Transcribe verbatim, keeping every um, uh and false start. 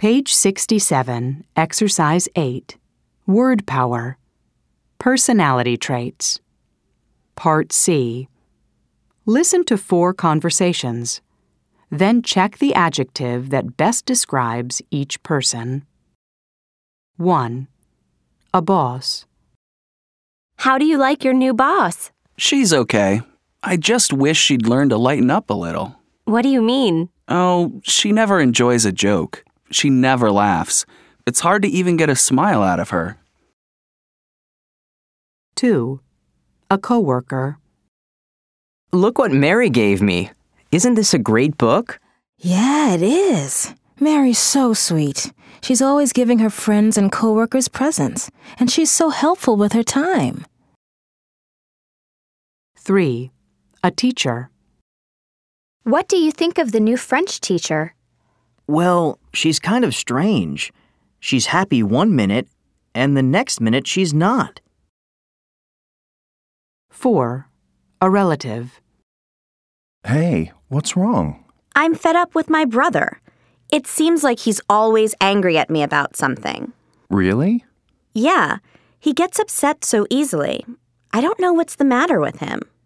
Page sixty-seven, Exercise eight, Word Power, Personality Traits. Part C. Listen to four conversations. Then check the adjective that best describes each person. one. A boss. How do you like your new boss? She's okay. I just wish she'd learn to lighten up a little. What do you mean? Oh, she never enjoys a joke. She never laughs. It's hard to even get a smile out of her. two. A coworker. Look what Mary gave me. Isn't this a great book? Yeah, it is. Mary's so sweet. She's always giving her friends and coworkers presents, and she's so helpful with her time. three. A teacher. What do you think of the new French teacher? Well, she's kind of strange. She's happy one minute, and the next minute she's not. four. A relative. Hey, what's wrong? I'm fed up with my brother. It seems like he's always angry at me about something. Really? Yeah, he gets upset so easily. I don't know what's the matter with him.